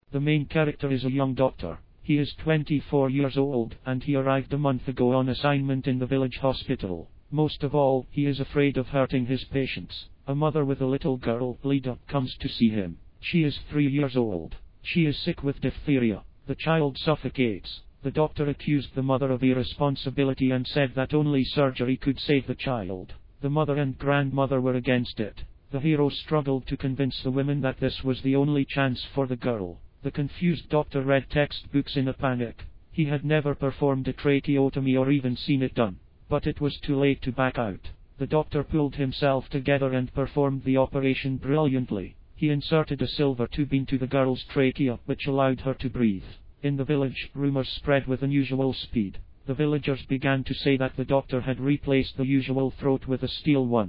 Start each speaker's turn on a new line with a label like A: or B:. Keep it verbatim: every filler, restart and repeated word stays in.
A: The main character is a young doctor. He is twenty-four years old, and he arrived a month ago on assignment in the village hospital. Most of all, he is afraid of hurting his patients. A mother with a little girl, Lida, comes to see him. She is three years old. She is sick with diphtheria. The child suffocates. The doctor accused the mother of irresponsibility and said that only surgery could save the child. The mother and grandmother were against it. The hero struggled to convince the women that this was the only chance for the girl. The confused doctor read textbooks in a panic. He had never performed a tracheotomy or even seen it done. But it was too late to back out. The doctor pulled himself together and performed the operation brilliantly. He inserted a silver tube into the girl's trachea, which allowed her to breathe. In the village, rumors spread with unusual speed. The villagers began to say that the doctor had replaced the usual throat with a steel one.